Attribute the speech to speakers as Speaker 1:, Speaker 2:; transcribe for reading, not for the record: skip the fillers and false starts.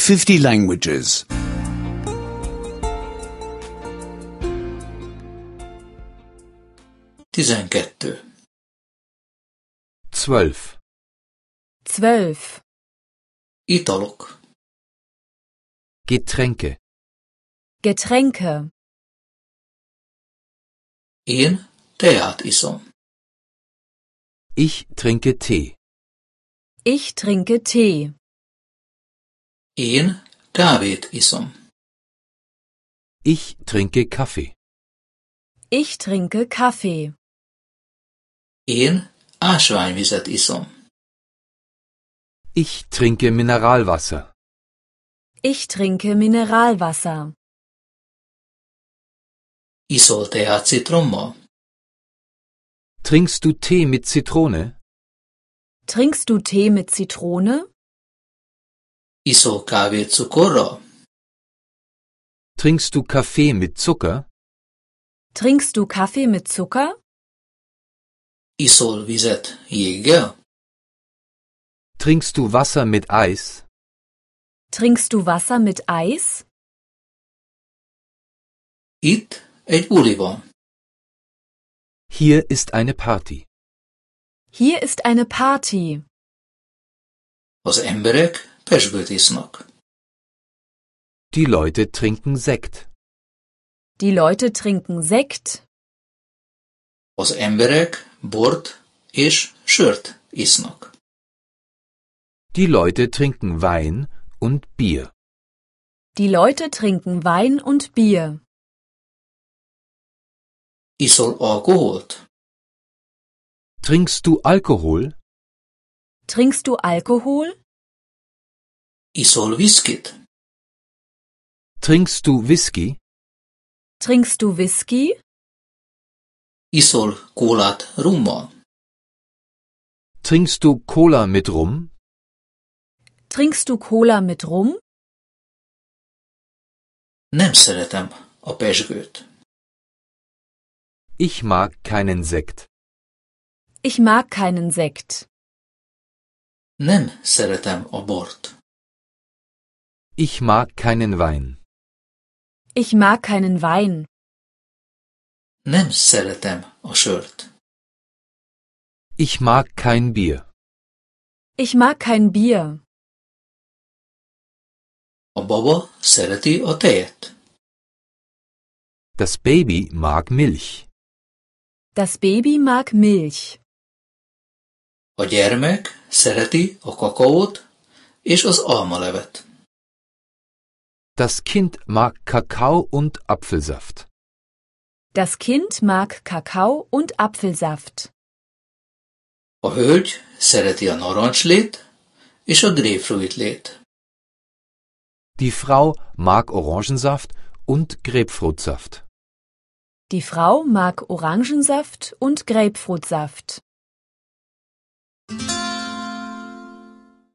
Speaker 1: 50 languages.
Speaker 2: 12.
Speaker 3: 12.
Speaker 4: 12.
Speaker 2: Italok.
Speaker 3: Getränke.
Speaker 4: Getränke.
Speaker 2: Én teát iszom.
Speaker 3: Ich trinke Tee.
Speaker 4: Ich trinke Tee.
Speaker 2: Én kávét iszom.
Speaker 3: Ich trinke Kaffee.
Speaker 4: Ich trinke Kaffee.
Speaker 2: Én ásványvizet iszom.
Speaker 3: Ich trinke Mineralwasser.
Speaker 4: Ich trinke Mineralwasser.
Speaker 2: Iszol teát citrommal?
Speaker 3: Trinkst du Tee mit Zitrone?
Speaker 4: Trinkst du Tee mit Zitrone?
Speaker 2: Iszol kávét cukorral?
Speaker 3: Trinkst du Kaffee mit Zucker?
Speaker 4: Trinkst du Kaffee mit Zucker?
Speaker 2: Iszol vizet jéggel?
Speaker 3: Trinkst du Wasser mit Eis?
Speaker 4: Trinkst du Wasser mit Eis?
Speaker 2: Itt egy buli van.
Speaker 3: Hier ist eine Party.
Speaker 4: Hier ist eine Party.
Speaker 2: Az emberek pezsgőt isznak.
Speaker 3: Die Leute trinken Sekt.
Speaker 4: Die Leute trinken Sekt.
Speaker 2: Az emberek bort és sört isznak.
Speaker 3: Die Leute trinken Wein und Bier.
Speaker 4: Die Leute trinken Wein und Bier.
Speaker 2: Iszol alkoholt?
Speaker 3: Trinkst du Alkohol?
Speaker 4: Trinkst du Alkohol?
Speaker 2: Iszol viszkit?
Speaker 3: Trinkst du Whisky?
Speaker 4: Trinkst du Whisky?
Speaker 2: Iszol kólát rummal?
Speaker 3: Trinkst du Cola mit Rum?
Speaker 4: Trinkst du Cola mit Rum?
Speaker 2: Nem szeretem a pezsgőt.
Speaker 3: Ich mag keinen Sekt.
Speaker 4: Ich mag keinen Sekt.
Speaker 2: Nem szeretem a bort.
Speaker 3: Ich mag keinen Wein.
Speaker 4: Ich mag keinen Wein.
Speaker 2: Nem szeretem a sört.
Speaker 3: Ich mag kein Bier.
Speaker 4: Ich mag kein Bier.
Speaker 2: A baba szereti a tejet.
Speaker 3: Das Baby mag Milch.
Speaker 4: Das Baby mag Milch.
Speaker 2: A gyermek szereti a kakaót és az almalevet.
Speaker 3: Das Kind mag Kakao und Apfelsaft.
Speaker 4: Das Kind mag Kakao und Apfelsaft.
Speaker 2: A hölgy szereti a narancslét és a grapefruitlét.
Speaker 3: Die Frau mag Orangensaft und Grapefruitsaft.
Speaker 4: Die Frau mag Orangensaft und Grapefruitsaft.